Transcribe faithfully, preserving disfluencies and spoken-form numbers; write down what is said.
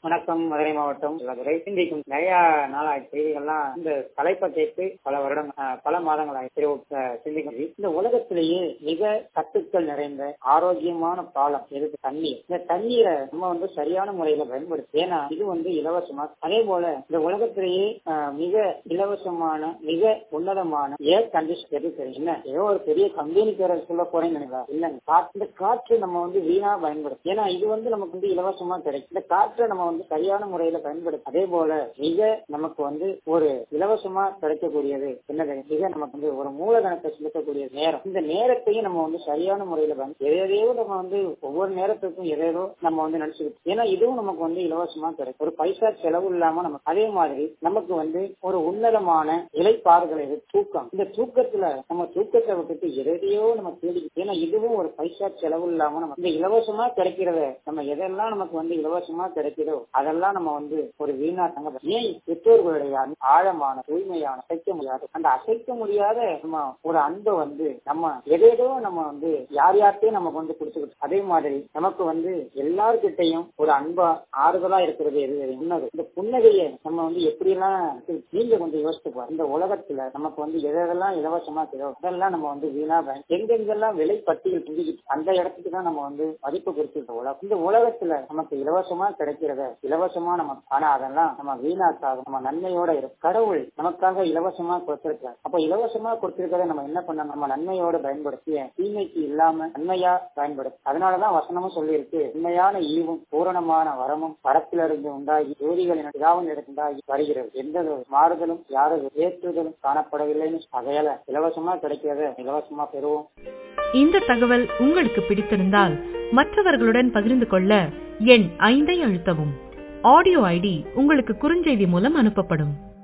வணக்கம். மதுரை மாவட்டம் மதுரை. இன்றைக்கும் நிறைய நாளாய் செய்திகள்லாம் இந்த தலைப்பை கேட்டு பல வருடம் பல மாதங்களாய் சிந்திக்கும். இந்த உலகத்திலேயே மிக சத்துக்கள் நிறைந்த ஆரோக்கியமான பாலம் எதுக்கு? தண்ணீர். இந்த தண்ணீரை நம்ம வந்து சரியான முறையில பயன்படுத்து. ஏன்னா இது வந்து இலவசமா. அதே போல இந்த உலகத்திலேயே மிக இலவசமான மிக உன்னதமான ஏர் கண்டிஷன் எது தெரியும்? ஏதோ ஒரு பெரிய கம்பெனி பேரை சொல்ல போறேன்னு நினைக்கிறா இல்லைங்க. இந்த காற்று நம்ம வந்து வீணா பயன்படுத்தும். ஏன்னா இது வந்து நமக்கு வந்து இலவசமா கிடைக்கும். இந்த காற்றை நம்ம வந்து சரியான முறையில பயன்படுத்தும். அதே போல மிக நமக்கு வந்து ஒரு இலவசமா கிடைக்கக்கூடியது என்னது? மிக நமக்கு வந்து ஒரு மூலதனத்தை செலுத்தக்கூடிய நேரம். இந்த நேரத்தையும் நம்ம வந்து சரியான முறையில பயன்படுத்தும். எதையோ நம்ம வந்து ஒவ்வொரு நேரத்துக்கும் எதையோ நம்ம வந்து நினைச்சுக்கிட்டு, ஏன்னா இதுவும் நமக்கு வந்து இலவசமா கிடைக்கும். ஒரு பைசா செலவு இல்லாம நமக்கு. அதே மாதிரி நமக்கு வந்து ஒரு உன்னதமான இலைப்பாறுதல் தூக்கம். இந்த தூக்கத்துல நம்ம தூக்கத்தை விட்டுட்டு எதையோ நம்ம தேடி, ஏன்னா இதுவும் ஒரு பைசா செலவு இல்லாம நம்ம இந்த இலவசமா கிடைக்கிறத நம்ம எதெல்லாம் நமக்கு வந்து இலவசமா கிடைக்கிறதோ அதெல்லாம் நம்ம வந்து ஒரு வீணா தங்க. ஏன் பெற்றோர்களுடைய ஆழமான தூய்மையான அசைக்க முடியாது அந்த அசைக்க முடியாத நம்ம ஒரு அன்பை வந்து நம்ம எதேதோ நம்ம வந்து யார் யார்கிட்டையும் நமக்கு வந்து கொடுத்துக்கிட்டு, அதே மாதிரி நமக்கு வந்து எல்லார்கிட்டையும் ஒரு அன்பா ஆறுதலா இருக்கிறது எது உன்னது. இந்த புன்னகையை நம்ம வந்து எப்படி எல்லாம் நீங்க கொஞ்சம் யோசித்து பாரு. இந்த உலகத்துல நமக்கு வந்து எதெல்லாம் இலவசமா கிடையாது அதெல்லாம் நம்ம வந்து வீணா பயன் எங்கெங்கெல்லாம் விலை பட்டியல் சிந்திக்கிட்டு அந்த இடத்துக்கு தான் நம்ம வந்து மதிப்பு கொடுத்துருக்க உலகம். இந்த உலகத்துல நமக்கு இலவசமா கிடைக்கிறத இலவசமா நம்ம, ஆனா அதெல்லாம் நம்ம வீணாக்காக நம்ம நன்மையோட இருக்கும். கடவுள் நமக்காக இலவசமா கொடுத்திருக்காரு. அப்ப இலவசமா கொடுத்திருக்கிறத நம்ம என்ன பண்ண, நம்ம நன்மையோட பயன்படுத்திய தீமைக்கு இல்லாம நன்மையா பயன்படுத்தும். அதனாலதான் வசனமும் சொல்லி இருக்கு, உண்மையான ஈவும் பூரணமான வரமும் பரத்திலிருந்து உண்டாகி ஜோதிகளின் இதாவும் உண்டாகி வருகிறது. எந்த மாறுதலும் யாரது ஏற்றுதலும் காணப்படவில்லைன்னு அதையால இலவசமா கிடைக்கிறத இலவசமா பெறுவோம். இந்த தகவல் உங்களுக்கு பிடித்திருந்தால் மற்றவர்களுடன் பகிர்ந்து கொள்ள எண் ஐந்தை அழுத்தவும். ஆடியோ ஐடி உங்களுக்கு குறுஞ்செய்தி மூலம் அனுப்பப்படும்.